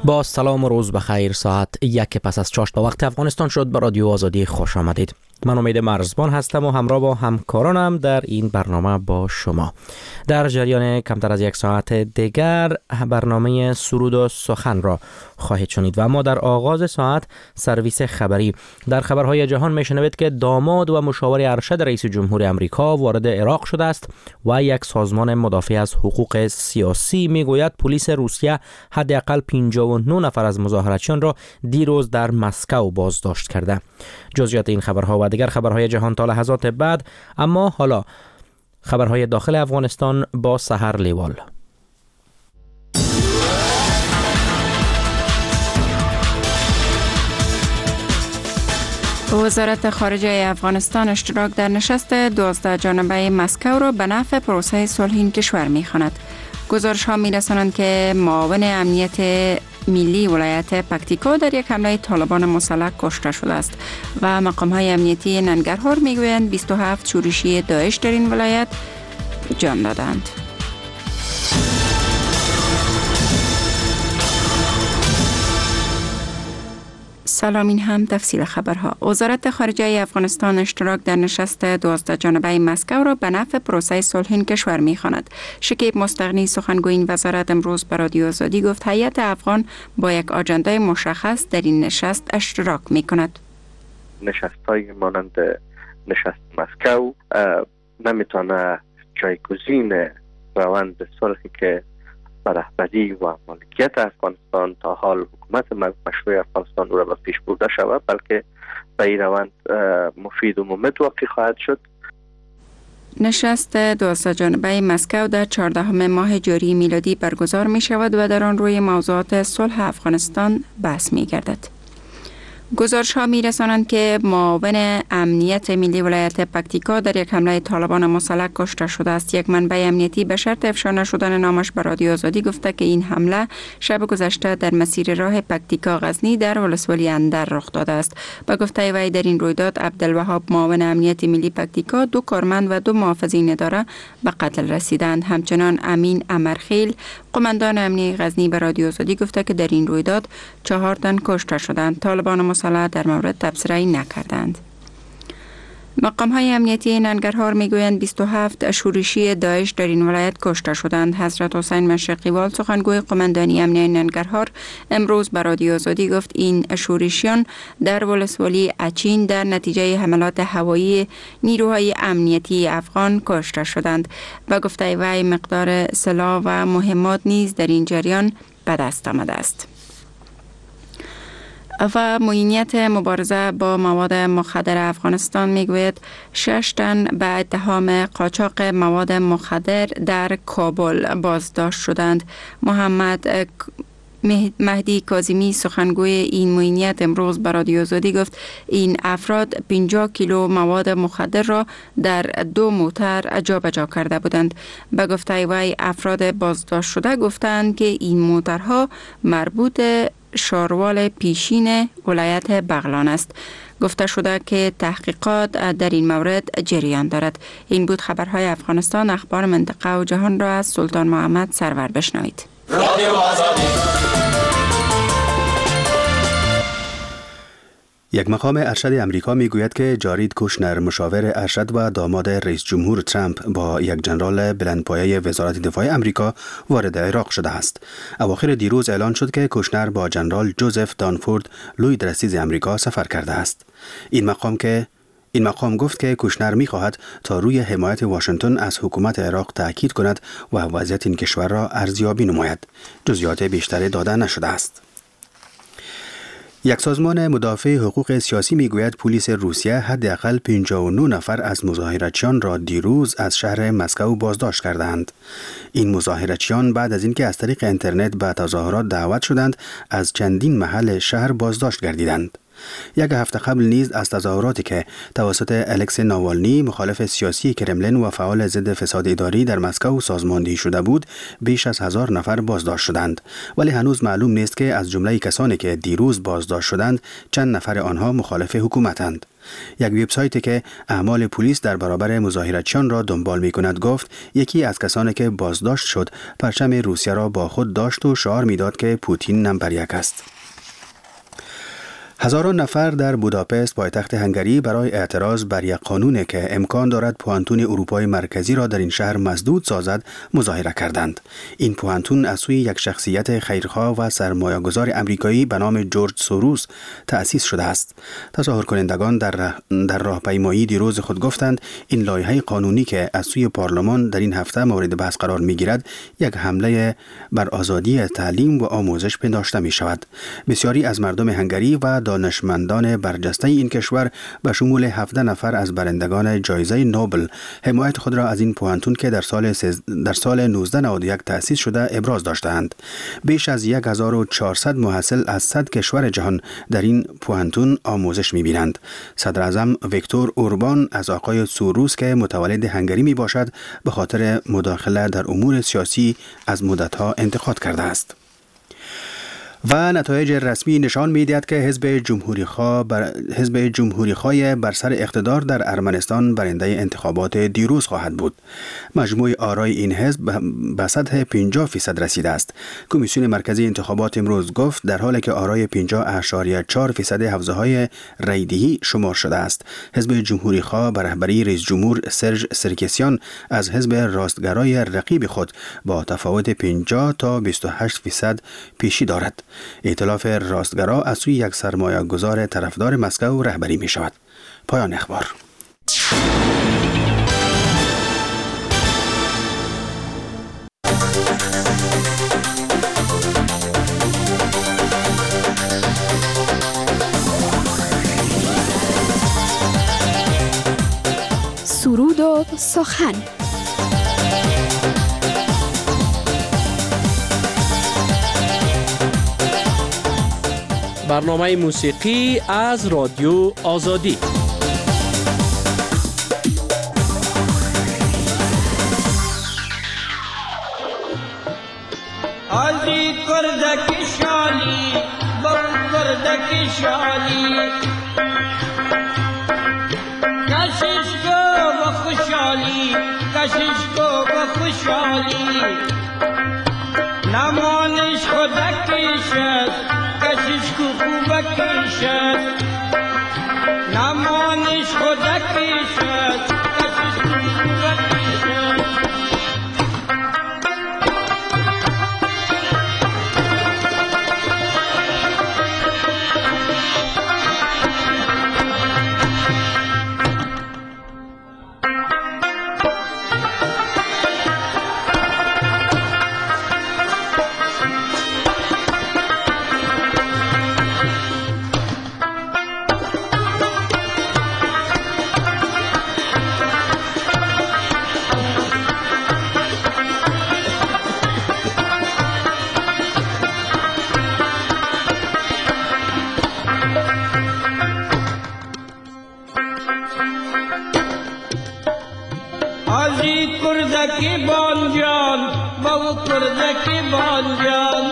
با سلام و روز بخیر. ساعت 1 پس از 4 به وقت افغانستان شد. به رادیو آزادی خوش آمدید. من امید مرزبان هستم و همراه با همکارانم در این برنامه با شما. در جریان کمتر از 1 ساعت دیگر برنامه سرود و سخن را خواهید شنید و اما در آغاز ساعت سرویس خبری. در خبرهای جهان میشنوید که داماد و مشاور ارشد رئیس جمهور امریکا وارد عراق شده است و یک سازمان مدافع از حقوق سیاسی میگوید پلیس روسیه حداقل 59 نفر از مظاهراتچیان را دیروز در مسکو بازداشت کرده. جزئیات این خبرها و دیگر خبرهای جهان تا لحظات بعد، اما حالا خبرهای داخل افغانستان با سحر لیوال. وزارت خارجه افغانستان اشتراک در نشست 12 جانبه مسکو را به نفع پروسه صلح این کشور می‌خواند. گزارش ها می‌رسانند که معاون امنیت ملی ولایت پکتیکا در یک حمله طالبان مسلح کشته شده است و مقام‌های امنیتی ننگرهار می‌گویند 27 شورشی داعش در این ولایت جان دادند. سلام، این هم تفصیل خبرها. وزارت خارجه افغانستان اشتراک در نشست 12 جانبه مسکو را به نفع پروسه صلح این کشور می‌خواند. شکیب مستغنی سخنگوی این وزارت امروز به رادیو آزادی گفت هیئت افغان با یک آجنده مشخص در این نشست اشتراک می‌کند. نشست‌های مانند نشست مسکو نمیتونه جایگزین روند صلحی که به رهبری و مالکیت افغانستان تا حال حکومت مشروع افغانستان را به پیش برده شود، بلکه به این روند مفید و ممد واقع خواهد شد. نشست 12 جانبه مسکو در 14 ماه جاری میلادی برگزار می شود و در آن روی موضوعات صلح افغانستان بحث می گردد. گزارش ها می رسانند که معاون امنیت ملی ولایت پکتیکا در یک حمله طالبان مسلح کشته شده است. یک منبع امنیتی به شرط افشا نشدن نامش به رادیو آزادی گفته که این حمله شب گذشته در مسیر راه پکتیکا غزنی در ولسوالی اندر رخ داده است. به گفته وی در این رویداد عبدالوهاب معاون امنیت ملی پکتیکا، 2 کارمند و 2 محافظین اداره به قتل رسیدند. همچنان امین امرخیل قماندان امنیتی غزنی به رادیو آزادی گفته که در این رویداد 4 تن کشته شدند. طالبان مسلح در مورد تبصره‌ای نکردند. مقام‌های امنیتی ننگرهار میگویند 27 شورشی داعش در این ولایت کشته شدند. حضرت حسین مشرقیوال سخنگوی قماندانی امنیتی ننگرهار امروز به رادیو آزادی گفت این شورشیان در ولسوالی اچین در نتیجه حملات هوایی نیروهای امنیتی افغان کشته شدند. و گفته وی مقدار سلاح و مهمات نیز در این جریان به دست آمده است. و معینیت مبارزه با مواد مخدر افغانستان میگوید 6 تن به اتهام قاچاق مواد مخدر در کابل بازداشت شدند. محمد مهدی کاظمی سخنگوی این معینیت امروز به رادیو آزادی گفت این افراد 50 کیلو مواد مخدر را در 2 موتر جابجا کرده بودند. به گفته وی افراد بازداشت شده گفتند که این موترها مربوط شاروال پیشین ولایت بغلان است. گفته شده که تحقیقات در این مورد جریان دارد. این بود خبرهای افغانستان. اخبار منطقه و جهان را از سلطان محمد سرور بشنوید. رادیو آزادی. یک مقام ارشد امریکا میگوید که جارید کوشنر مشاور ارشد و داماد رئیس جمهور ترامپ با یک جنرال بلندپایه وزارت دفاع امریکا وارد عراق شده است. اواخر دیروز اعلان شد که کوشنر با جنرال جوزف دانفورد لوی درسیز امریکا سفر کرده است. این مقام گفت که کوشنر می‌خواهد تا روی حمایت واشنگتن از حکومت عراق تاکید کند و وضعیت این کشور را ارزیابی نماید. جزئیات بیشتری داده نشده است. یک سازمان مدافع حقوق سیاسی میگوید پلیس روسیه حداقل 59 نفر از مظاهراتچیان را دیروز از شهر مسکو بازداشت کردند. این مظاهراتچیان بعد از اینکه از طریق اینترنت به تظاهرات دعوت شدند، از چندین محل شهر بازداشت گردیدند. یک هفته قبل نیز از تظاهراتی که توسط الکسی ناوالنی مخالف سیاسی کرملین و فعال ضد فساد اداری در مسکو سازماندهی شده بود، بیش از 1000 نفر بازداشت شدند، ولی هنوز معلوم نیست که از جمله کسانی که دیروز بازداشت شدند چند نفر آنها مخالف حکومتند. یک وبسایتی که اعمال پلیس در برابر مظاهراتچیان را دنبال می‌کند گفت یکی از کسانی که بازداشت شد پرچم روسیه را با خود داشت و شعار می‌داد که پوتین نمبر یک است. هزاران نفر در بوداپست پایتخت هنگری برای اعتراض بر یک قانونی که امکان دارد پوهنتون اروپای مرکزی را در این شهر مسدود سازد مظاهره کردند. این پوهنتون از سوی یک شخصیت خیرخواه و سرمایه‌گذار امریکایی به نام جورج سوروس تأسیس شده است. تظاهر کنندگان در راهپیمایی دیروز خود گفتند این لایحه قانونی که از سوی پارلمان در این هفته مورد بحث قرار می‌گیرد یک حمله بر آزادی تعلیم و آموزش پنداشته می‌شود. بسیاری از مردم هنگری و دانشمندان برجسته این کشور به شمول 17 نفر از برندگان جایزه نوبل حمایت خود را از این پوهنتون که در سال 1991 تأسیس شده ابراز داشتند. بیش از 1400 محصل از 100 کشور جهان در این پوهنتون آموزش می‌بینند. صدر اعظم ویکتور اوربان از آقای سوروس که متولد هنگری می باشد به خاطر مداخله در امور سیاسی از مدت‌ها انتقاد کرده است. و نتایج رسمی نشان می‌دهد که حزب جمهوری‌خواه بر سر اقتدار در ارمنستان برنده انتخابات دیروز خواهد بود. مجموع آرای این حزب به سطح 50% رسیده است. کمیسیون مرکزی انتخابات امروز گفت در حالی که آرای 50.4% حوزه‌های رایدهی شمار شده است. حزب جمهوری‌خواه به رهبری رئیس جمهور سرژ سرکسیان از حزب راستگرای رقیب خود با تفاوت 50 تا 28% پیشی دارد. ائتلاف راستگرا از سوی یک سرمایه گذار طرفدار مسکو رهبری می شود. پایان اخبار. سرود و سخن. برنامه موسیقی از رادیو آزادی. آزی کردک شالی بر کردک شالی کشش کو بخوشالی کشش کو بخوشالی نمانش خودکشت کشش کو خوبکشت نمانش خودکشت کشش کو خوبکشت آزی کردکی بانجان باو کردکی بانجان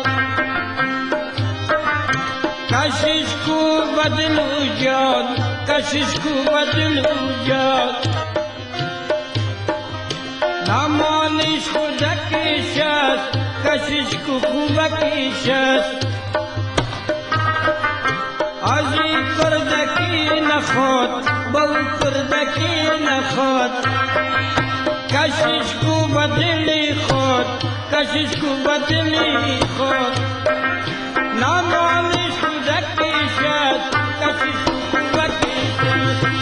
کشش کو بدلو جان کشش کو بدلو جان نمانش خودکی شد کشش کو خوبکی شد آزی کردکی نخود باو کردکی نخود کشش کو بدلی خود کشش کو بدلی خود نمانش کودکی شد کشش کو کودکی شد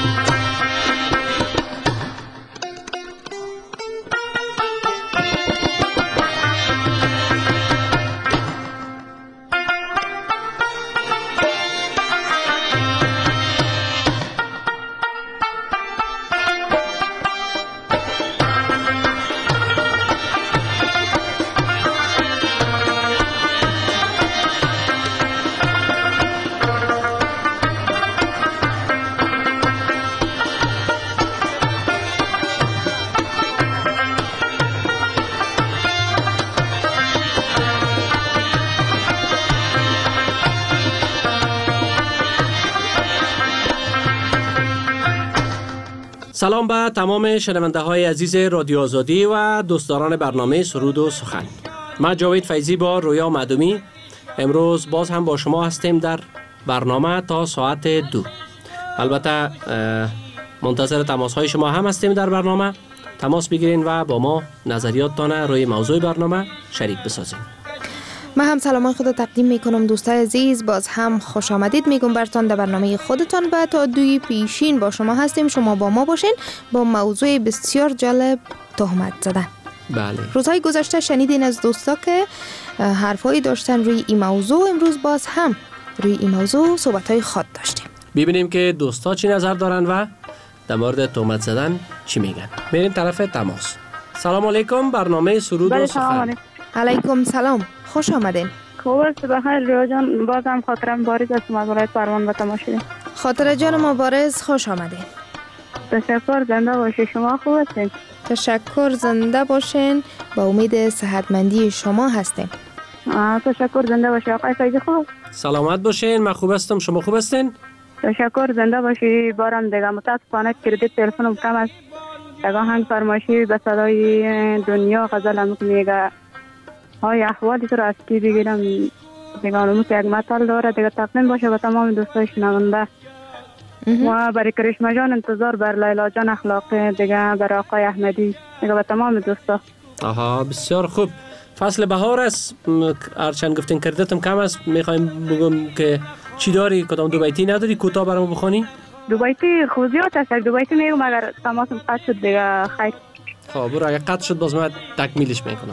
سلام به تمام شنونده های عزیز رادیو آزادی و دوستداران برنامه سرود و سخن. من جاوید فیضی با رویا معدومی امروز باز هم با شما هستیم در برنامه تا ساعت 2. البته منتظر تماس های شما هم هستیم در برنامه. تماس بگیرین و با ما نظریاتتان روی موضوع برنامه شریک بسازین. من هم سلام خود تقدیم میکنم دوستای عزیز، باز هم خوش آمدید میگم برتان در برنامه خودتان و تا 2 پیشین با شما هستیم. شما با ما باشین با موضوع بسیار جالب تهمت زدن. بله. روزهای گذشته شنیدین از دوستا که حرفایی داشتن روی این موضوع. امروز باز هم روی این موضوع صحبتهای خود داشتیم. ببینیم که دوستا چی نظر دارن و در مورد تهمت زدن چی میگن. میریم طرف تماس. سلام علیکم، برنامه سرود و سخن. علیکم سلام، خوش آمدین. خوب است، بخیر ریا جان. باز هم خاطرم بارز است از ولایت پروان به تماس شدیم. خاطر جان ما بارز، خوش آمدین. تشکر، زنده باشی. شما خوب هستین؟ تشکر، زنده باشین. با امید صحتمندی شما هستیم. تشکر، زنده باشی. آقای فیضی خوب؟ سلامت باشین، من خوب هستم. شما خوب هستین؟ تشکر، زنده باشی. بارم دیگه متاسفانه کردیت تلفنم کم است. دیگه هنگ فرمایشی به صدای دنیا غزل هم میگه های احوالی تو را از کی بگیرم دیگه اونمو که یک مطال داره دیگه تقدیم باشه به تمام دوستای شنونده و برای کرشمه جان انتظار، بر لیلا جان اخلاقی، دیگه برای آقای احمدی، دیگه به تمام دوستا. آها، بسیار خوب. فصل بهار است، هرچند گفتین کردتم کم است. میخوایم بگم که چی داری؟ کدام 2 بیتی نداری کوتاه برامو بخونی؟ 2 بیتی خوزیات است. 2 بیتی میگم اگر تماسم قطع شد دیگه خیر. خب برو، اگر قطع شد باز من تکمیلش میکنم.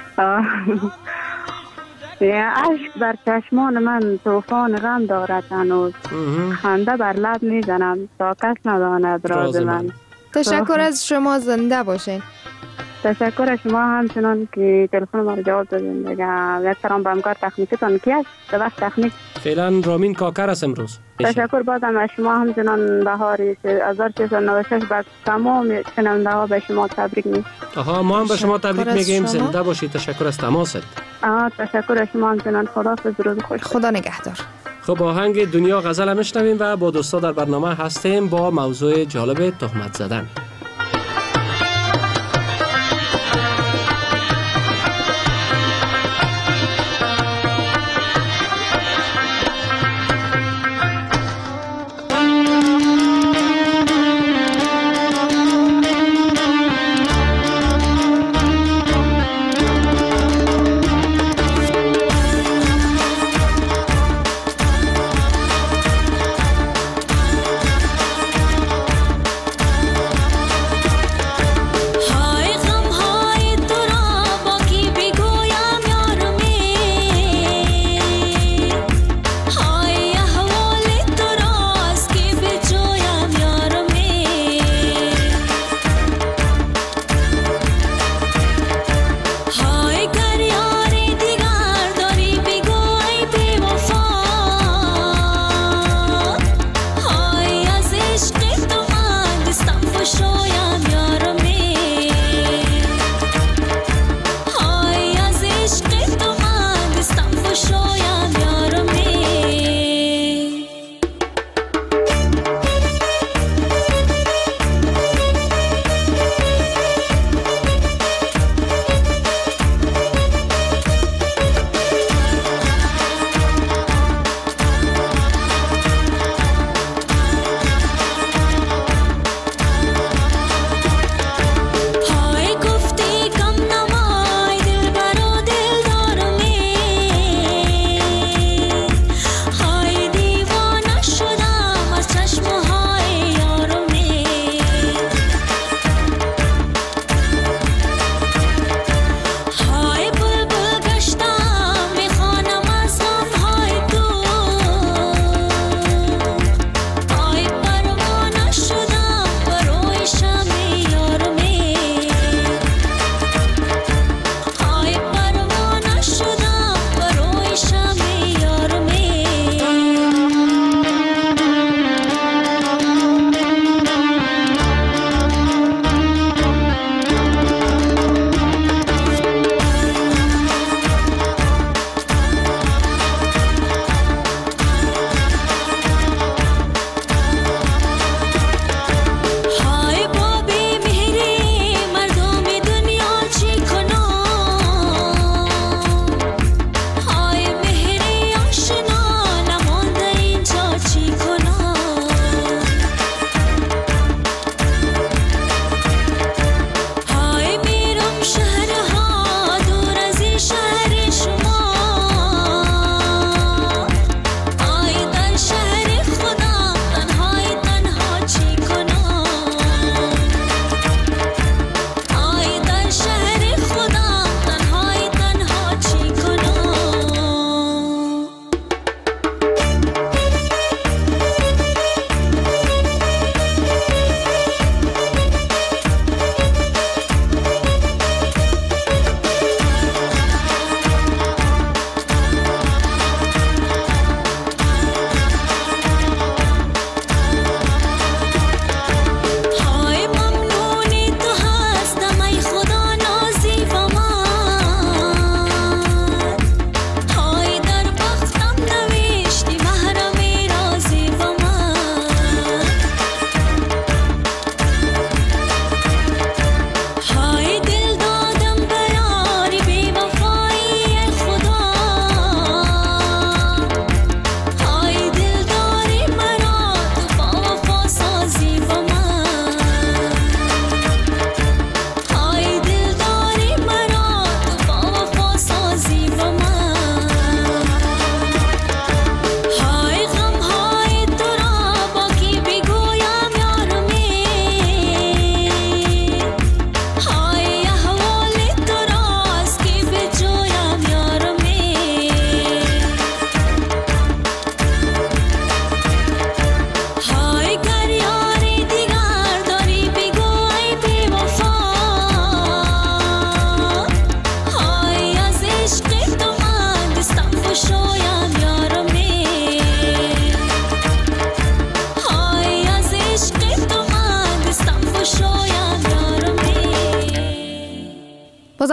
عشق بر چشمان من طوفان غم دارد هنوز، خنده بر لب میزنم تا کس نداند راز من. تشکر از شما، زنده باشین. تشکر از شما همچنان که تلفن ما رو جواب دادین. دیگه احترام به همکار تکنیکتان کی است؟ در وقت تکنیک فعلا رامین کاکر است امروز. تشکر بازم از شما همچنان بهاری 1396 بعد تمام شنونده ها به شما تبریک میگم. آها، ما هم به شما تبریک میگیم. زنده باشید. تشکر از تماست. تشکر از شما همچنان. خداحافظ، روز خوش. خدا نگهدار. خب آهنگ دنیا غزل میشنویم و با دوستا در برنامه هستیم با موضوع جالب تهمت زدن.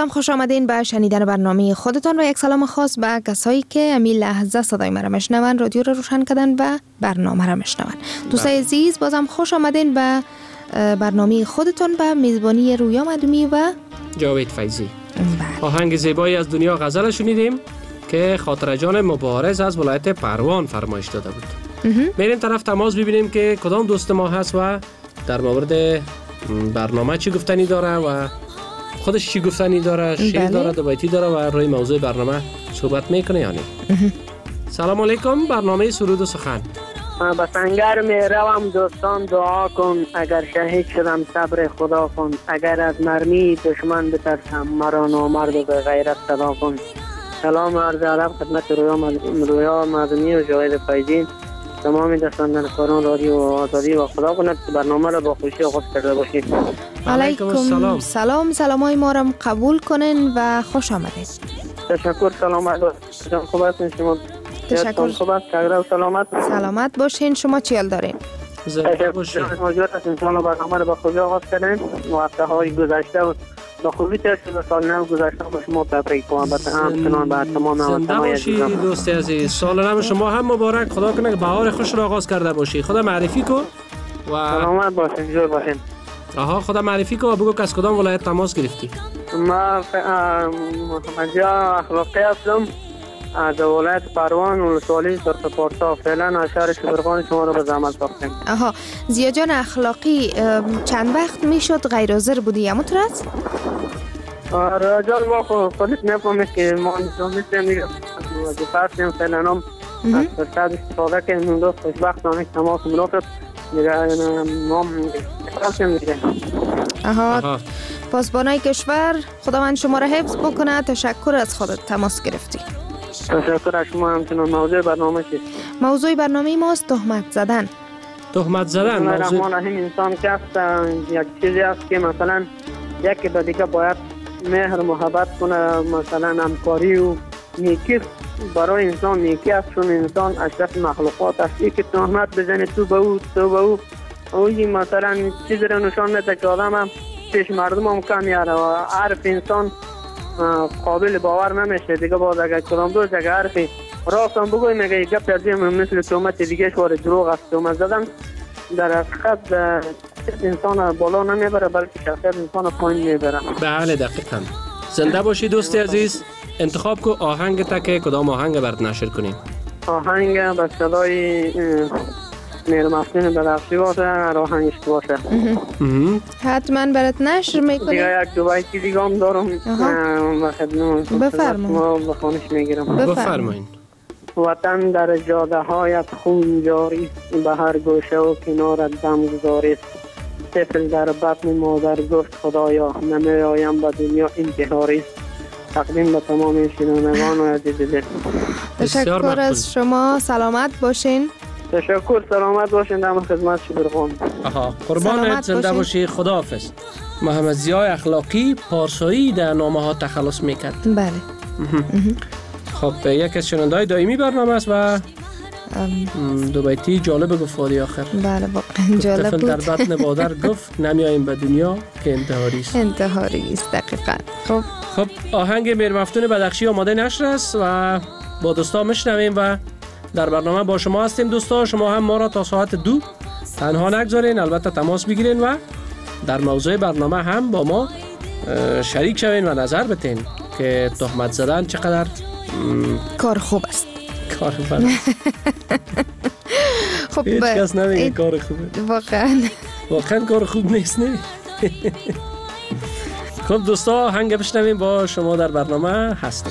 سلام، خوش آمدین به شنیدن برنامه خودتان و یک سلام خاص به کسایی که امی لحظه صدای مرا میشنون، رادیو رو روشن کردن و برنامه را میشنون. دوستای عزیز، بازم خوش آمدین به برنامه خودتان به میزبانی رویا مدومی و جاوید فیضی. آهنگ زیبایی از دنیا غزل شنیدیم که خاطر جان مبارز از ولایت پروان فرمایش داده بود. میریم طرف تماس ببینیم که کدام دوست ما هست و در مورد برنامه چی گفتنی داره و خودش چی گفتنی داره، شعر داره، دوبیتی داره و روی موضوع برنامه صحبت میکنه یا نه. سلام علیکم، برنامه سرود و سخن. به سنگر می روم دوستان دعا کن، اگر شهید شدم صبر خدا کن، اگر از مرمی دشمن بترسم مرا نامرد و به غیرت صدا کن. سلام عرض ادب خدمت رویا مدنی و جاوید فیضی، تمام دستاندرکاران رادیو آزادی و خدا کند که برنامه را با خوشی آغاز کرده باشید. علیکم سلام. سلامای ما را قبول کنین و خوش آمدید. تشکر. سلامت جان، خوب هستین شما؟ تشکر. خوب است، تگره و سلامت باشین. شما چی حال دارین؟ تشکر. موجود است انشاءالله برنامه را با خوشی آغاز کردین و هفته های گذشته و با خوبی تر شده. سال نو گذشته با شما تبریک کنم. همچنان به تمام هموطنان عزیزم. دوست عزیز، سال نو شما هم مبارک. خدا کنه که بهار خوش را آغاز کرده باشی. خدا معرفی کن و سلامت باشین، جور باشین. خدا معرفی کن و بگو که از کدام ولایت تماس گرفتی. ما محمدیا اخلاقی هستم از ولایت پروان ولسوالی سرخپارسا. فعلا شهر شبرغان شما رو به زحمت ساختیم. زیا جان اخلاقی چند وقت میشد غیر حاضر بودی؟ همونطور است؟ رجال ما خودت نفهمید که ما نظامیستیم دیگه وظیفه هستیم. فعلا هم از فرصت استفاده که این دوست خوشبختانه تماس مرافت دیگه ما هستیم دیگه. پاسبانای کشور خداوند شما را حفظ بکنه. تشکر از خودت تماس گرفتی. تشکر از شما. همچنان موضوع برنامه چیست؟ موضوع برنامه ماست تهمت زدن. تهمت زدن رحمان رحیم انسان که یک چیزی است که مثلا یکی به دیگه باید مهر محبت کنه، مثلا همکاری و نیکی برای انسان نیکی است، چون انسان اشرف مخلوقات است. که تهمت بزنه تو به او اوی مثلا چیزی رو نشان میده که آدم هم پیش مردم هم کم یاره و عرف انسان قابل باور نمیشه دیگه. باز اگر کدام روز اگر حرفی راست هم بگوی میگه یک گپ از مثل تهمت دیگه شوار دروغ است. تهمت زدن در حقیقت انسان بالا نمیبره بلکه شخصیت انسان پایین میبره. بله دقیقاً. زنده باشی دوست عزیز. انتخاب کو آهنگ تا که کدام آهنگ برات نشر کنیم؟ آهنگ با صدای میرمفتین بدخشی باشه، آهنگش باشه. حتما برات نشر میکنیم. دیگه یک دو بیتی دیگه هم دارم و خدمت بفرمایید. بخونش میگیرم. بفرمایید. وطن در جاده هایت خون جاری، به هر گوشه و کنارت دم گذاری. طفل در بطن مادر گفت خدایا نمی آیم به دنیا انتحاری. تقدیم به تمام شنوندگان و عزیز دل. تشکر از شما. سلامت باشین. تشکر. سلامت باشین. در خدمت شبرغان. قربانت. زنده باشی. خداحافظ. محمد ضیای اخلاقی پارسایی در نامه ها تخلص میکرد. بله. خب یک از شنونده‌های دائمی برنامه است و دو بیتی جالب گفتاری آخر. بله واقعا جالب بود. طفل در بطن مادر گفت نمیاییم به دنیا که انتحاری است. انتحاری است دقیقاً. خب آهنگ میرمفتون بدخشی آماده نشر است و با دوستان میشنویم و در برنامه با شما هستیم. دوستان شما هم ما را تا ساعت 2 تنها نگذارین، البته تماس بگیرین و در موضوع برنامه هم با ما شریک شوین و نظر بتین که تهمت زدن چقدر کار خوب است. کار خوب خب هیچ کس نمیگه کار خوبه. واقعا کار خوب نیست نه. خب دوستا هنگ بشنویم با شما در برنامه هستیم.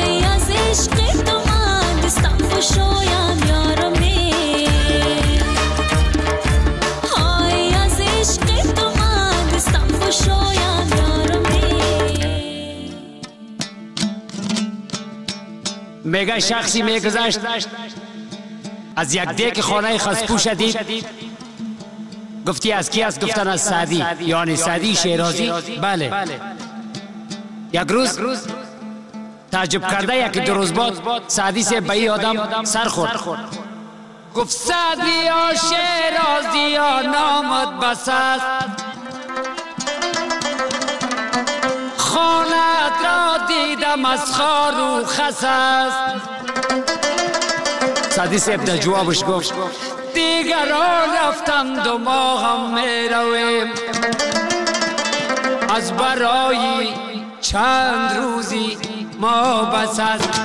میگه شخصی میگذشت از یک دیک خانه خسپوش دید. گفتی از کی است؟ گفتن از سعدی، یعنی سعدی شیرازی. بله. یک روز تعجب کرده یک دو روز بعد سعدی سے به این آدم سر خورد. گفت سعدی یا شیرازی یا نامت بس است، خانه را دیدم از خار و خس است. سعدی صاحب در جوابش گفت دیگران رفتند و ما هم می رویم، از برای چند روزی ما بس است.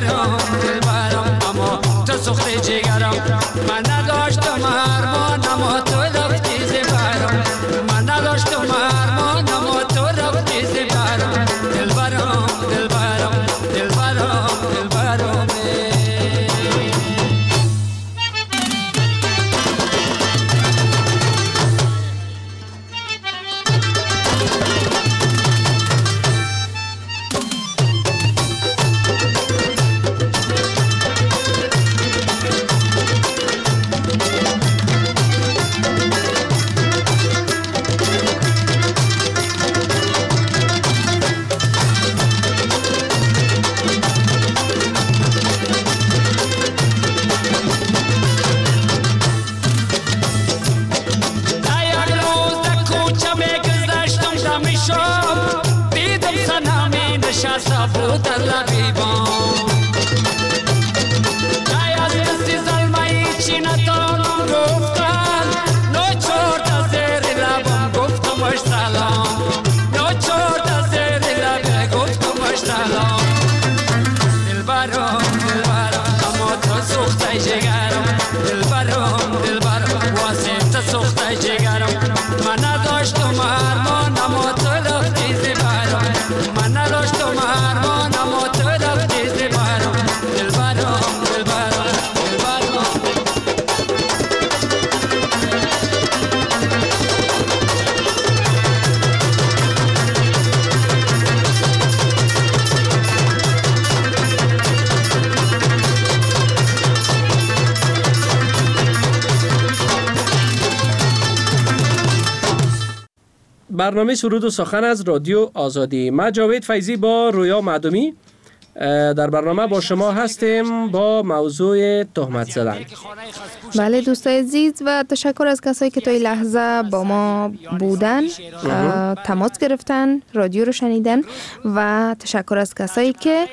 دلبرم دلبرم اما تو سوخته جگرم من نداشتم ارمان اما تو رفتی زبرم من نداشتم ارمان اما تو رفتی زبرم دلبرم دلبرم دلبرم دلبرم برنامه سرود و سخن از رادیو آزادی. من جاوید فیضی با رویا معدومی در برنامه با شما هستیم با موضوع تهمت زدن. بله دوستای عزیز و تشکر از کسایی که تا این لحظه با ما بودن، تماس گرفتن، رادیو رو شنیدن و تشکر از کسایی که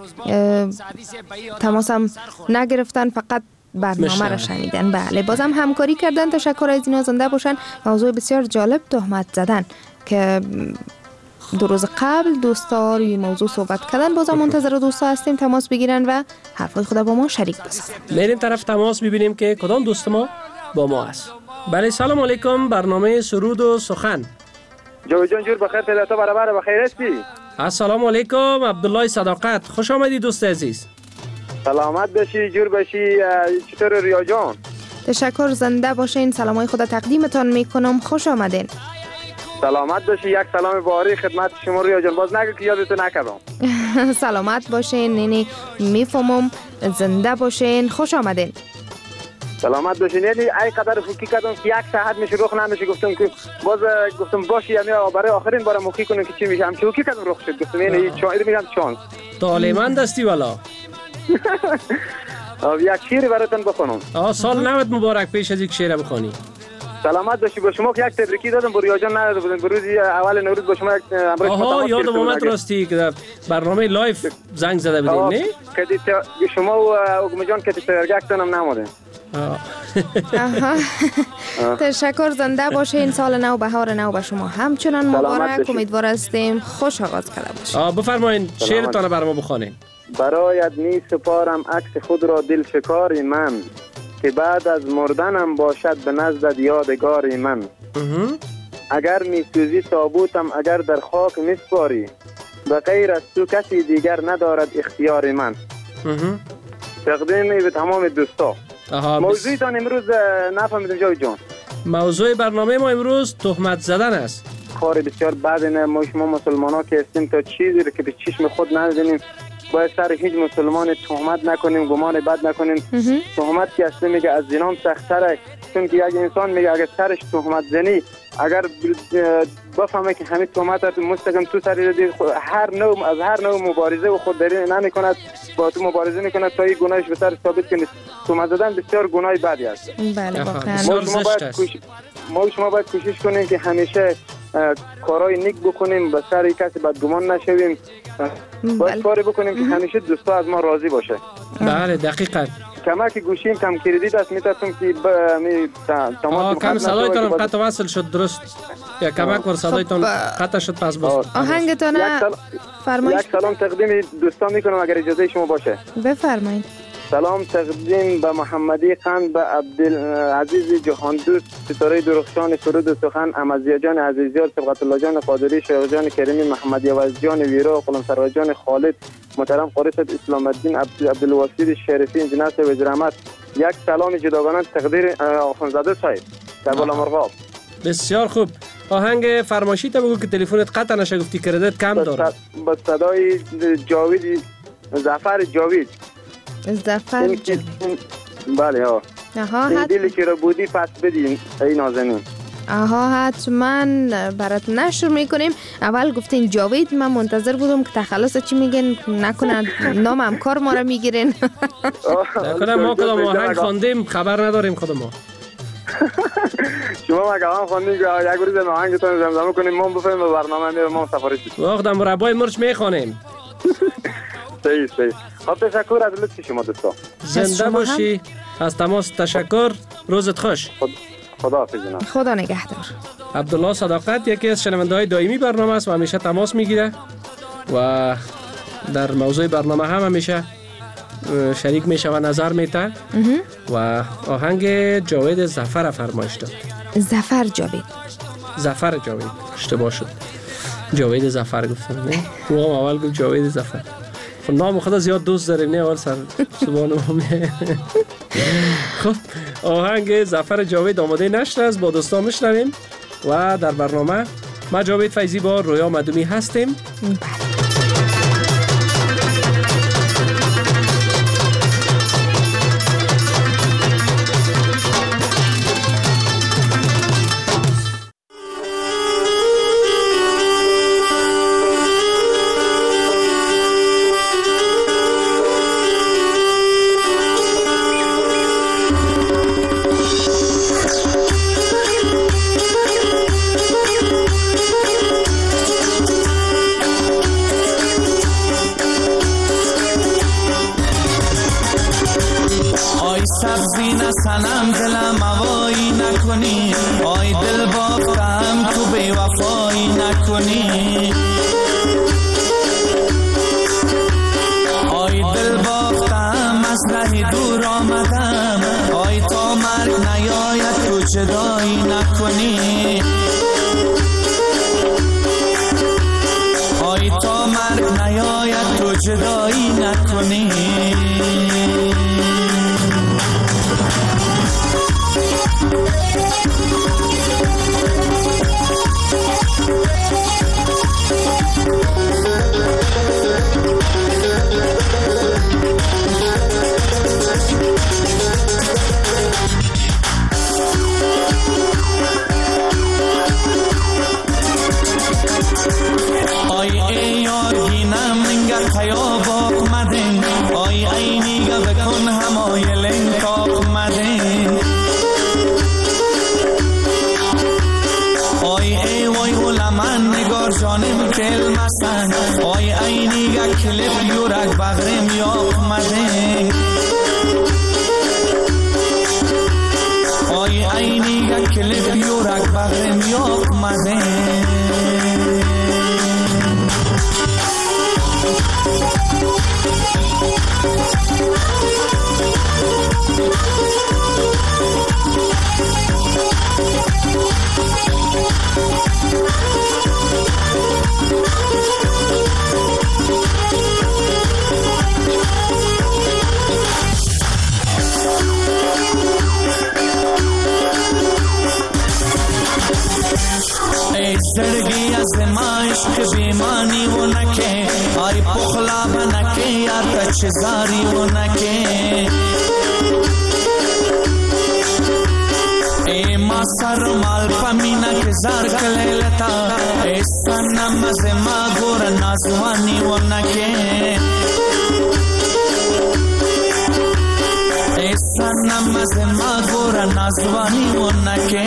تماس هم نگرفتن، فقط برنامه را شنیدن. بله بازم همکاری کردن. تشکر از اینا. زنده باشن. موضوع بسیار جالب تهمت زدن که 2 روز قبل دوستا روی موضوع صحبت کردن. بازم منتظر دوستا هستیم تماس بگیرن و حرفای خود با ما شریک بسازن. میریم طرف تماس ببینیم که کدام دوست ما با ما است. بله سلام علیکم. برنامه سرود و سخن. جان جور بخیر. پدرتا برابر بخیر هستی؟ السلام علیکم. عبدالله صداقت. خوش آمدی دوست عزیز. سلامت باشی، جور باشی. چطور ریا جان؟ تشکر. زنده باشین. سلامای خدا تقدیمتان میکنم. خوش آمدین. سلامت باشی. یک سلام باری خدمت شما ریا جان. باز نگو که یادتو نکردم. سلامت باشین. یعنی میفهمم. زنده باشین. خوش آمدین. سلامت باشین. یعنی ای قدر فوکی کردم که 1 ساعت میشه رخ نمیشه. گفتم که باز گفتم باشی، یعنی برای آخرین بار موکی کنم که چی میشه. هم چوکی کردم رخ شد. گفتم یعنی چایر میگم چانس. طالبان دستی والا. یک شعر براتون بخونم. سال 90 مبارک. پیش از یک شعر بخونی. سلامت باشی. با شما که یک تبریکی دادم، برو یاجان نداده بودن. بروز اول نوروز با شما یک امروز یادم اومد راستی که برنامه لایف زنگ زده بودین نه؟ کدی شما و اگم جان که ترگاکتونم نمودین. تشکر. زنده باشین. سال نو، بهار نو به شما همچنان مبارک. امیدوار هستیم خوش آغاز کرده باشید. بفرمایید شعرتون برام بخونین. برایت می سپارم عکس خود را دل شکاری من، که بعد از مردنم باشد به نزدت یادگاری من. اگر می سوزی تابوتم، اگر در خاک می سپاری، به غیر از تو کسی دیگر ندارد اختیار من. تقدیم به تمام دوستا. موضوعتان امروز نفهمیدم جاوید جان. موضوع برنامه ما امروز تهمت زدن است. کار بسیار بد. ما شما مسلمان ها که هستیم تا چیزی که به چشم خود ندیدیم باید سر هیچ مسلمان تهمت نکنیم، گمان بد نکنیم. تهمت که اصلا میگه از زنام سخت‌تره، چون که یک انسان میگه اگر سرش تهمت زنی، اگر بفهمه که همین تهمت مستقیم تو سری ردی، هر نوع مبارزه و خودداری نمیکند، با تو مبارزه میکند تا این گناهش به سر ثابت کنه. تهمت زدن بسیار گناه بدی است. بله واقعا. ما شما باید کوشش کنیم که همیشه کارهای نیک بکنیم، به سر کسی بدگمان نشویم. باید کاری بکنیم که همیشه دوستا از ما راضی باشه. بله دقیقاً. کمک گوشیم کم کردیت است میتونم که تمام کم صدایتان قطع وصل شد درست یا کمک ور صدایتان قطع شد پس باز آهنگتان فرمایید. یک سلام تقدیم دوستان میکنم اگر اجازه شما باشه. بفرمایید. سلام تقدیم به محمدی قند، به عبدالعزیز جهان دوست، ستاره درخشان سرود و سخن، احمدزیا جان عزیزیار، صبغت الله جان قادری، شیخ جان کریمی، محمد یوز جان ویرا، قلم سرور جان خالد، محترم قاری صاحب اسلام الدین، عبدالواسیر شریفی، انجینر صاحب وزیر. یک سلام جداگانه تقدیر آخوندزاده صاحب در بالامرغاب. بسیار خوب. آهنگ فرمایشی تا بگو که تلفنت قطع نشه، گفتی کردت کم داره. با صدای جاوید ظفر جاوید. ظفر جاوید. بله ها. این دلی که رو بودی پس بدین ای نازنین. حتما برات نشر میکنیم. اول گفتین جاوید، من منتظر بودم که تخلص چی میگن، نکنه نام همکار ما را میگیرین. نکنه ما کدام آهنگ خواندیم خبر نداریم خود ما. شما مگه آهنگ خواندیم که یک روز آهنگتون زمزمه کنیم ما بفهمیم برنامه میره ما سفارش بدیم. وقت مربای مرچ میخوانیم. صحیح. خب تشکر از لطف شما دوستا. زنده باشی. از تماس تشکر. روزت خوش. خدا نگهدار. عبدالله صداقت یکی از شنونده‌های دائمی برنامه است و همیشه تماس میگیره و در موضوع برنامه هم همیشه شریک میشه و نظر میده و آهنگ جاوید ظفر فرمایش داد. ظفر جاوید اشتباه شد. جاوید ظفر گفتم نه؟ او هم اول گفت جاوید ظفر. خب نام خدا زیاد دوست داریم نه اول سر زبان ما. خب آهنگ ظفر جاوید آماده نشر است، با دوستان میشنویم و در برنامه ما جاوید فیضی با رویا مدومی هستیم. سنم دلم هوایی نکنی، آی دل بافتم تو بی وفایی نکنی، آی دل بافتم از راه دور آمدم، آی تا مرگ نیاید تو جدایی نکنی، آی تا مرگ نیاید تو جدایی نکنی. آی اینی گا کلیپ یورک بغرم یاق مده، آی اینی گا کلیپ یورک بغرم یاق مده. زرگی از مایش که بیمانی و نکه، آی پخلا بنکه یا تچزاری و نکه، ای ما سر مال پمینا که زار کلیلتا، ای سنم از ما گور نازوانی و نکه، ای سنم از ما گور نازوانی و نکه.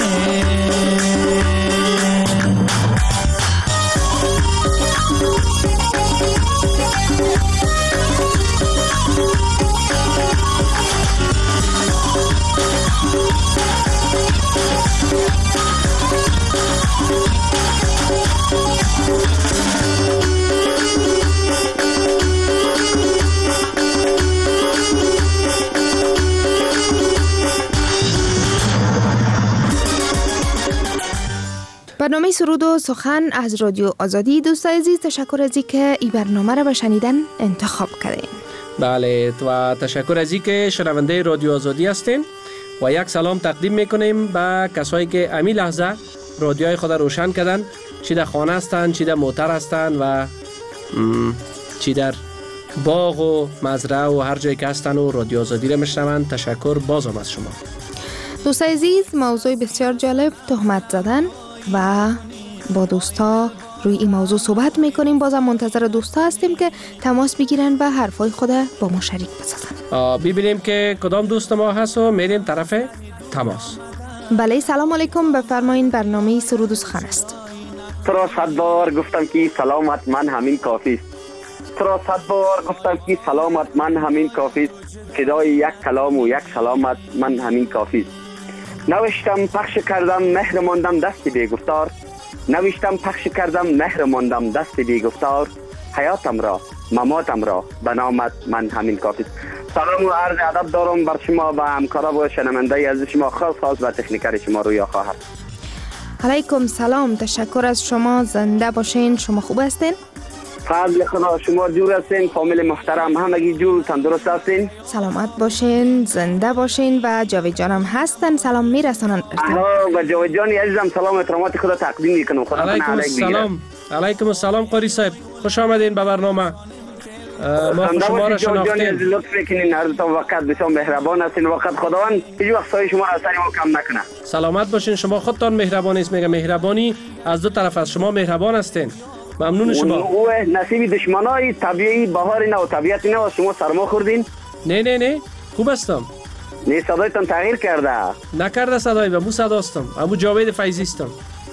برنامه سرود و سخن از رادیو آزادی. دوستای عزیز، تشکر از اینکه این برنامه را به شنیدن انتخاب کردین. بله، و تشکر از اینکه شنونده رادیو آزادی هستین و یک سلام تقدیم میکنیم به کسایی که امی لحظه رادیوهای خود روشن کردن، چی در خانه هستن، چی در موتر هستن و چی در باغ و مزرعه و هر جایی که هستن و رادیو آزادی را میشنون. تشکر بازم از شما. دوستای عزیز، موضوع بسیار جالب تهمت زدن و با دوستا روی این موضوع صحبت میکنیم. بازم منتظر دوستا هستیم که تماس بگیرن و حرفای خود با ما شریک بسازن. ببینیم که کدام دوست ما هست و میریم طرف تماس. بله، سلام علیکم، بفرمایین. برنامه سرود و سخن است. ترا 100 بار گفتم که سلامت من همین کافی است. ترا 100 بار گفتم که سلامت من همین کافی است. فدای یک کلام و یک سلامت من همین کافی است. نوشتم پخش کردم مهر ماندم دست بی گفتار. نوشتم پخش کردم مهر ماندم دست بی گفتار. حیاتم را مماتم را به نامت من همین کافی است. سلام و عرض ادب دارم بر شما و همکارا و شنونده عزیز شما، خاص و تکنیکر شما رویا خواهر. علیکم سلام، تشکر از شما. زنده باشین. شما خوب هستین؟ فضل خدا، شما جور هستین؟ فامیل محترم همگی جور تندرست هستین؟ سلامت باشین، زنده باشین. و جاوید جانم هستن، سلام میرسانن. و جاوید جانی عزیزم سلام و احترامات خدا تقدیم میکنم. خدا علیکم السلام. علیکم السلام قاری صاحب، خوش آمدین به برنامه. ما شما را شناختیم. لطف میکنین، هر تا وقت بسیار مهربان هستین. وقت خداوند هیچ وقت سایه شما را سری ما کم نکنه. سلامت باشین. شما خودتان مهربان است. میگه مهربانی از دو طرف است. شما مهربان هستین. ممنون شما. او نصیب دشمنای طبیعی بهار نو طبیعت نو شما سرما خوردین؟ نه خوب هستم. نه صدایتان تغییر کرده. نکرده صدای، به مو صداستم. ابو جاوید فیضی استم.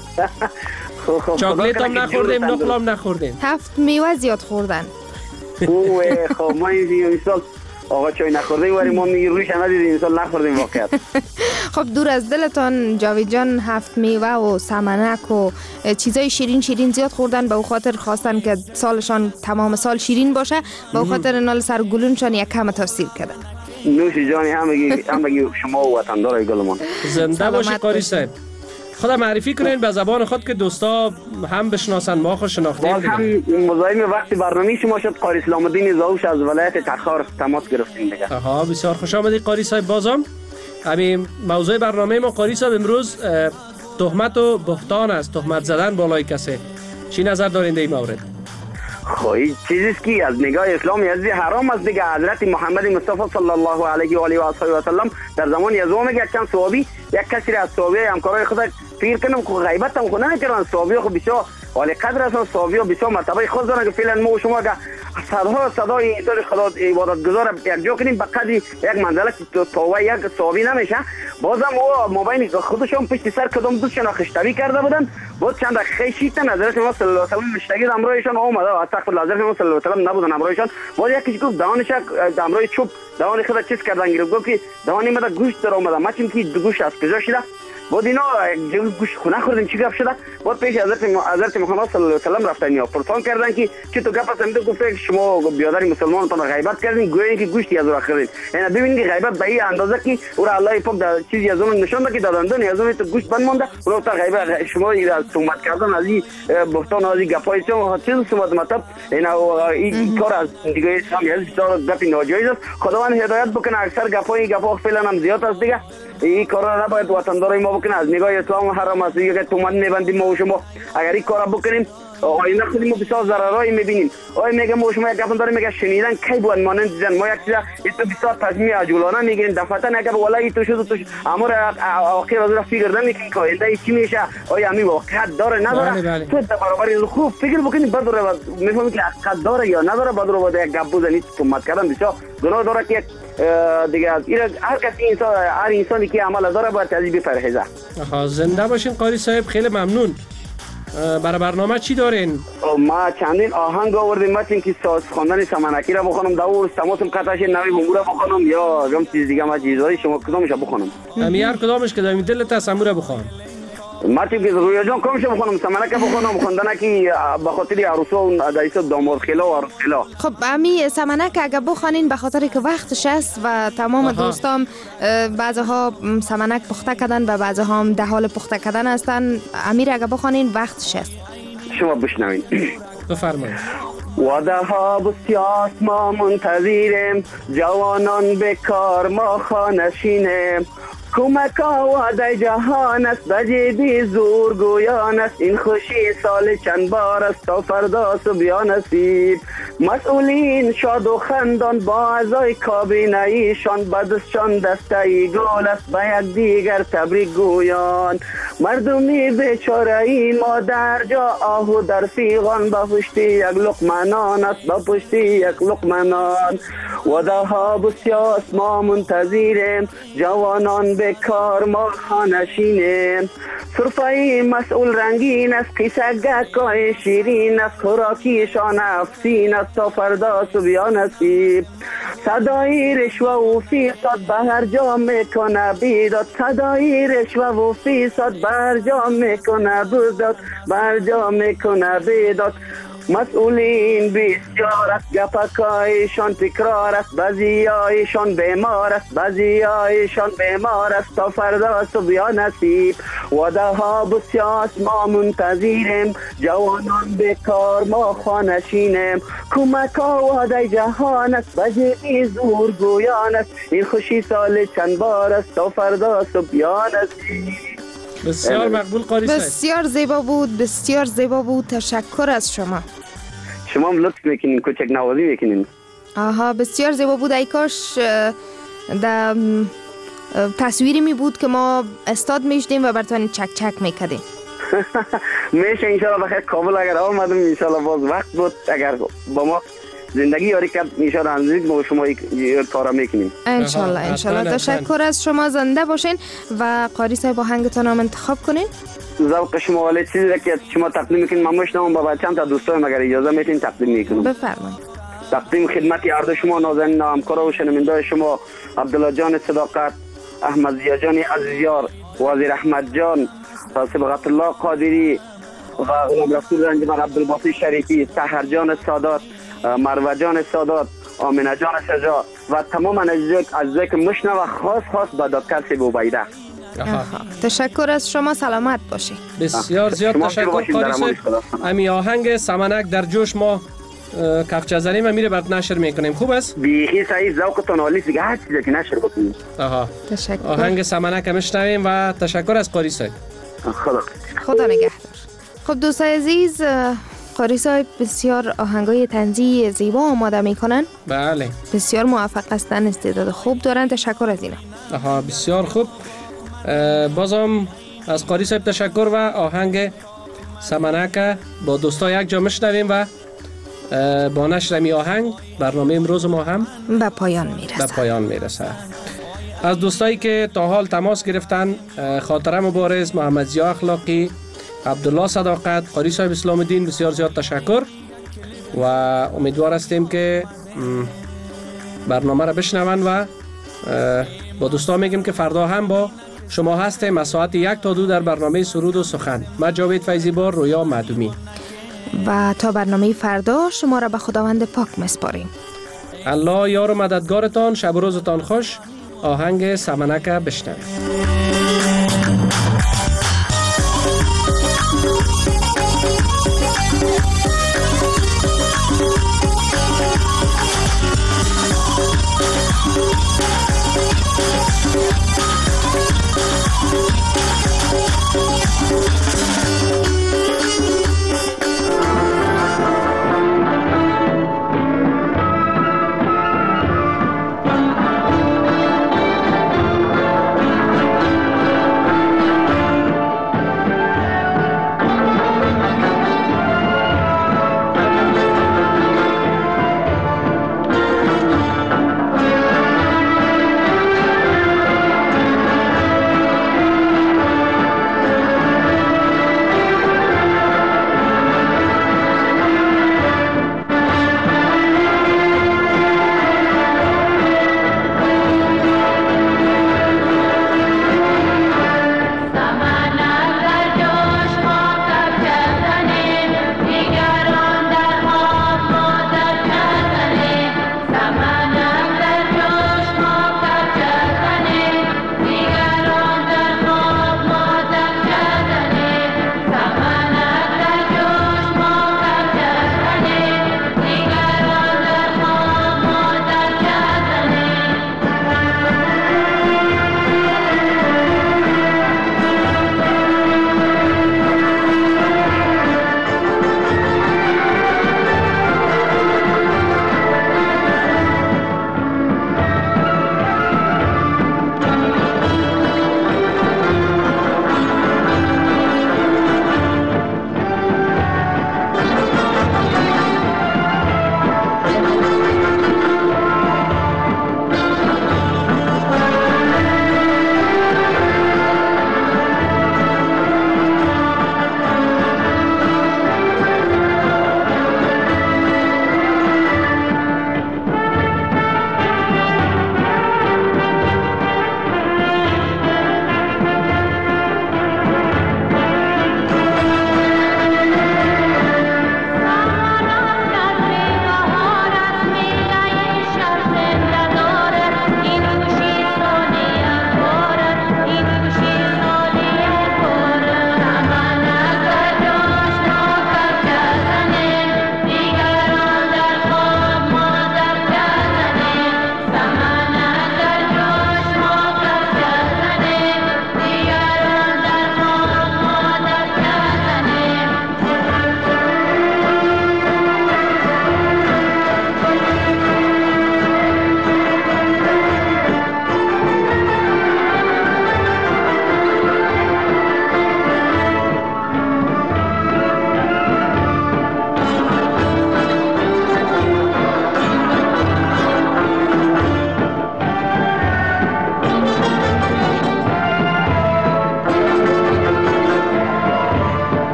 چاکلیت هم نخوردیم، نقل هم نخوردیم. 7 میوه زیاد خوردن. اوه خب ما این سال آقا چای نخوردیم ولی ما میگی رویش ندیدیم، این سال نخوردیم واقعا. خب دور از دلتان جاوید جان 7 میوه و سمنک و چیزای شیرین زیاد خوردن، به او خاطر خواستن که سالشان تمام سال شیرین باشه، به او خاطر نال سرگلونشان یک کم تاثیر کرده. نوش جانی همگی شما و وطندار گلمان. زنده باشی قاری صاحب. خدا معرفی کنین به زبان خود که دوستا هم بشناسن، ما خود شناختیم. باز هم مزاحم وقت برنامه شما شد. قاری اسلام الدین زاوش از ولایت تخار تماس گرفتیم دیگه. آها، بسیار خوش آمدید قاری صاحب. بازم همین موضوع برنامه ما قاری صاحب امروز تهمت و بهتان است، تهمت زدن بالای کسی. چی نظر دارین در این مورد؟ خواهی چیزی که از نگاه اسلامی از حرام است دیگه. حضرت محمد مصطفی صلی الله علیه و آله و سلم در زمان یزوم یک چند صحابی یک کسی را از صحابه همکارای خود فکر کنم که غیبت هم کنه نکردن. صحابی خود بسیار ولی قدر اصلا صحابی بسیار مرتبه خود دارن که فعلا ما و شما که صدای اینطور خدا عبادتگزار یک جا کنیم به قدر یک منزله که توبه یک صحابی نمیشه. بازم او مابین خودشون پشت سر کدام دوستشون خشتوی کرده بودن. بود چند خیشیتن حضرت ما صلی الله علیه و آله مشتاقی امرویشان اومده. استغفر الله، حضرت ما صلی الله علیه و آله نبودن امرویشان. بود یکیش گفت دهانش امروی چوب دهان خود چیز کردن گرفت. گفت که دهانی مده گوشت در اومده. ما چیم که گوشت از کجا شده؟ بود اینا گوشت خونه خوردن چی گپ شده؟ بود پیش حضرت محمد صلی الله علیه و آله رفتن یا پرسان کردن که چی تو گپ هستم؟ گفت شما بیادر مسلمانتون غیبت کردین، گویا که گوشتی از او خوردین. یعنی ببینید که غیبت به این اندازه که او الله پاک در چیزی از اون نشون داد که دادن از اون تو گوشت بند مونده. اون تا غیبت شما از تهمت کردن از این بهتان از این گپای شما چیز صحبت مطلب این کار از دیگه اسلامی از بسیار گپ ناجایز است. خداوند هدایت بکنه. اکثر گپا فعلا هم زیاد است دیگه. این کارا نباید وطندارای ما بکنه. از نگاه اسلام حرام است دیگه. تهمت میبندیم ما و شما. اگر این کارا بکنیم آینده خودی ما بسیار ضررایی میبینیم. میگه ما شما یک گپ داریم، میگه شنیدن کی بود مانند دیدن. ما یک چیزا تو بسیار تجمیع عجولانه میگیریم دفعتا نگه والله تو شد تو امر آخر از رفتی گردن میکنی که آینده چی میشه. آیا می واقعیت داره نداره؟ تو در برابر خوب فکر بکنید بعد رو میفهمید که حقیقت داره یا نداره. بعد رو یک گپ بزنید. تهمت کردن بسیار گناه داره که دیگه هر کسی هر انسانی که عمل داره باید از این بپرهیزه. زنده باشین قاری صاحب، خیلی ممنون. برای برنامه چی دارین؟ ما چندین آهنگ آوردیم. مثلا که ساز خواندن سمنکی را بخونم، داور تماسم قطعش نوی بومو را بخونم یا هم چیز دیگه. ما چیزایی شما کدامش بخونم؟ هر کدامش که داریم دلت است امور بخوان. مرتی که رویا جان کمش بخونم سمنک بخونم خوندنه که به خاطر عروسا و دایسا داماد خیلا و عروس خیلا. خب امی سمنک اگه بخونین به خاطر که وقتش است و تمام دوستام بعضها سمنک پخته کردن و بعضها هم در حال پخته کردن هستن، امیر اگه بخونین وقتش است. شما بشنوین. بفرمایید. وعده‌ها بسیار ما منتظریم، جوانان بکار ما خانشینیم. کمک وعده جهان است، بجیبی زور گویان است. این خوشی سال چند بار است تا فردا صبح نصیب. مسئولین شاد و خندان با اعضای کابینه ایشان، بدستشان دسته گل است به یک دیگر تبریک گویان. مردمی بیچاره ای ما در جا آهو در فیغان، به پشتی یک لقمه نان است، به پشتی یک لقمه نان. وعده ها بسیار ما منتظریم، جوانان بکار ما خانشینیم. صرفه مسئول رنگین است، قیسه گکای شیرین است. خوراکیشان افسین است تا فردا صبح نصیب. صدای رشوه و فیصد به هر جا میکنه بیداد. صدای رشوه و فیصد به هر جا میکنه بیداد. به هر جا میکنه بیداد. مسئولین بسیار است، گپکایشان تکرار است. بعضیایشان بیمار است، بعضیایشان بیمار است تا فردا صبح نصیب. وعده ها بسیار ما منتظریم، جوانان بکار ما خانشینیم. کمک ها وعده جهان است، بجیبی زور گویان است. این خوشی سال چند بار است تا فردا صبح نصیب. بسیار مقبول قاری صاحب. بسیار زیبا بود، بسیار زیبا بود. تشکر از شما. شما هم لطف میکنین، کوچک نوازی میکنین. آها بسیار زیبا بود. ای کاش در تصویری می بود که ما استاد میشدیم و براتون چک چک میکردیم. میشه انشالله بخیر کابل اگر آمدم انشالله باز وقت بود، اگر با ما زندگی یاری کرد انشالله نزدیک با شما کارا میکنیم انشالله. انشالله. تشکر از شما. زنده باشین و قاری صاحب آهنگتون هم انتخاب کنین. ذوق شما ولی چیزی که شما تقدیم میکنین من مشنوم با چند تا دوستان اگر اجازه میتین تقدیم میکنم. بفرمایید. تقدیم خدمت هر شما نازنین همکارا و شنونده شما عبدالله جان صداقت، احمد ضیا جان عزیزیار، وزیر احمد جان، صبغت الله قادری و غلام رسول رنجبر، عبدالباقی شریفی، سحر جان سادات، مروه جان سادات، آمینه جان شجاع و تمام عزیزایی که مشنوه خاص به دکتر سیبوبیده. تشکر از شما. سلامت باشید. بسیار زیاد تشکر قاری صاحب. امی آهنگ سمنک در جوش ما کفچه زنیم و میره برات نشر میکنیم. خوب است؟ بیخی صحیح. ذوقتون عالی است دیگه، هر چیزی که نشر بکنیم. تشکر. آهنگ سمنک میشنویم و تشکر از قاری صاحب. خدا نگهدار. خب دوستای عزیز، قاری صاحب بسیار آهنگای طنزی زیبا آماده میکنن. بله. بسیار موفق هستن، استعداد خوب دارن. تشکر از اینا. بسیار خوب. بازم از قاری صاحب تشکر و آهنگ سمنک با دوستا یک جا میشنویم و با نشر می آهنگ برنامه امروز ما هم به پایان میرسه. از دوستایی که تا حال تماس گرفتن، خاطره مبارز، محمد ضیا اخلاقی، عبدالله صداقت، قاری صاحب اسلام الدین، بسیار زیاد تشکر و امیدوار هستیم که برنامه را بشنون و با دوستا میگیم که فردا هم با شما هستیم از ساعت 1 تا 2 در برنامه سرود و سخن. من جاوید فیضی بار، رویا معدومی و تا برنامه فردا شما را به خداوند پاک مسپاریم. الله یار و مددگارتان. شب و روزتان خوش. آهنگ سمنک بشنوید.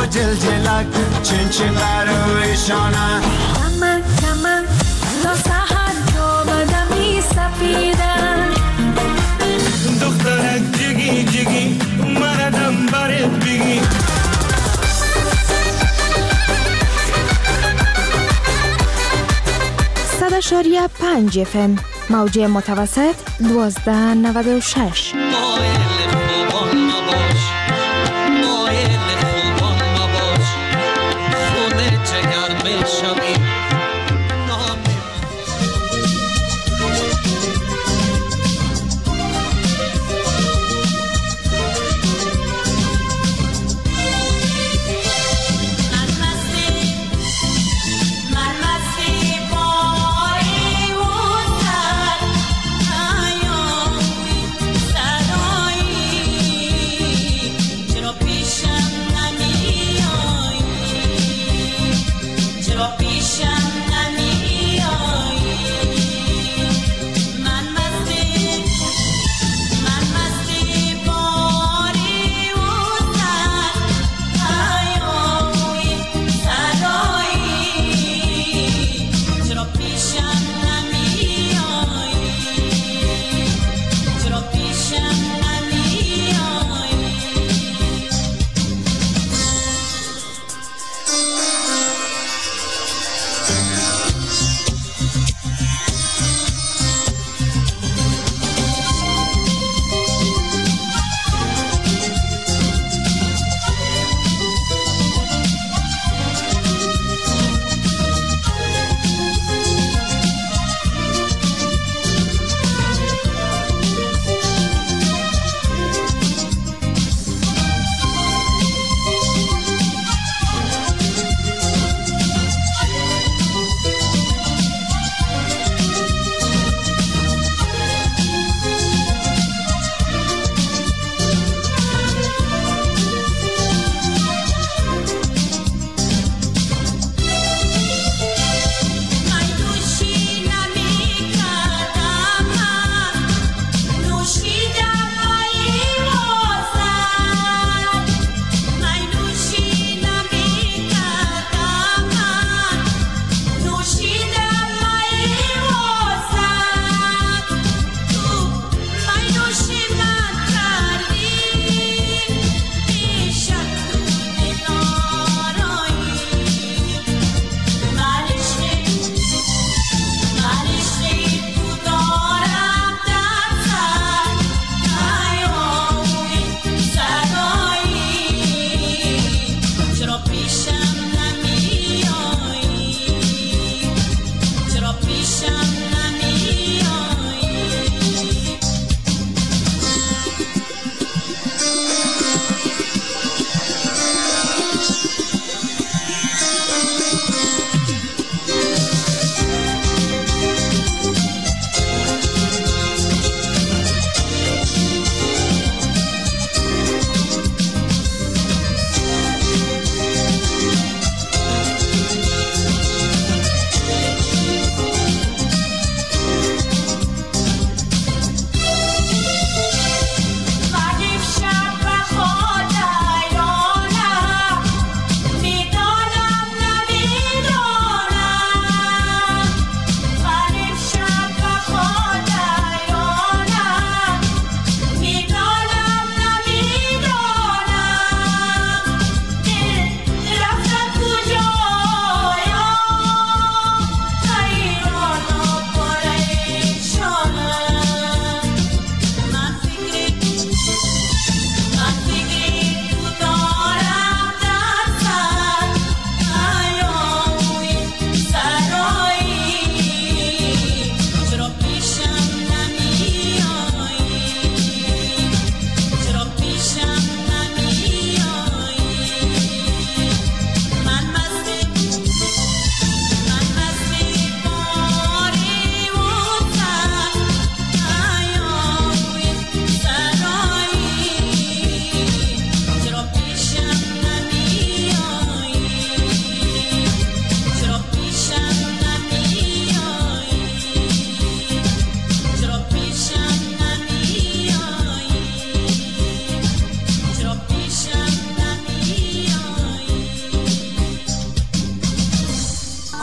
جلجلک چین چین برویشانه کمک کمک تا سحر جامده می سپیدن دخترک جگی جگی مردم برد بگی 100.5 FM موج متوسط 1296.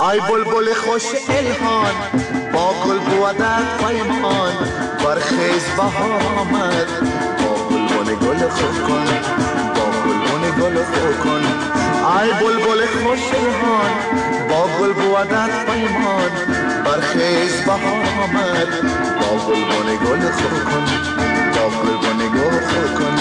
ای بلبل خوش الهان با گل بودت پیمان برخیز بهار آمد با گلبن گل خود کن با گلبن گل خود کن ای بلبل خوش الهان با گل بودت پیمان برخیز بهار آمد با گلبن گل خود کن با گلبن گل خود کن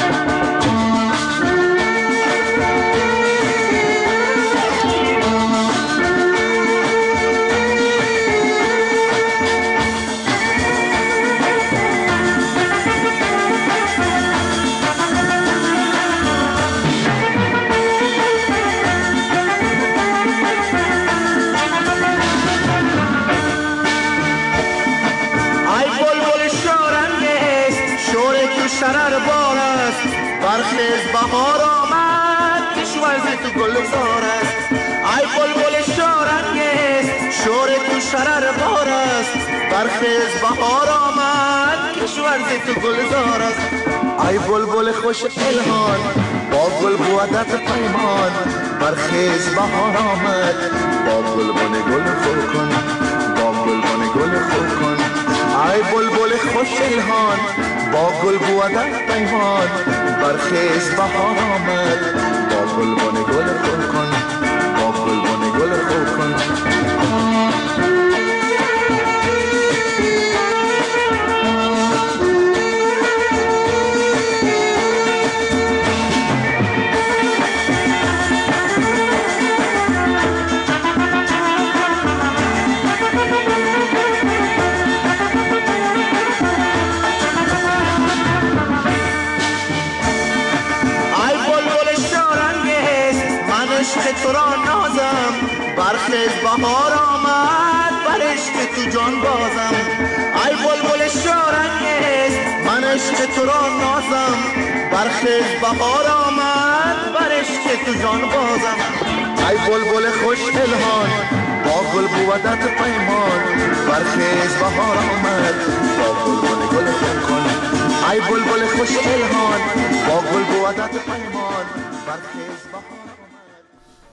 شرر بار است برخیز بهار آمد کشور تو گلزار است ای بلبل شارنگیز شور تو شرر بار است برخیز بهار آمد کشور تو گلزار است ای بلبل خوش الهان با گل بودت پیمان برخیز بهار آمد با گلبن گل خود کن با گلبن گل خود کن ای بلبل خوش الهان با گل بودت پیمان برخیز بهار آمد با گلبن گل خود کن با گلبن گل خود کن تو را نازم برخیز بهار آمد بر عشق تو جان بازم ای بلبل شارنگیز من عشق تو را نازم برخیز بهار آمد بر عشق تو جان بازم ای بلبل خوش الهان با گل بودت پیمان برخیز بهار آمد با گلبن گل خود کن ای بلبل خوش الهان با گل بودت پیمان برخیز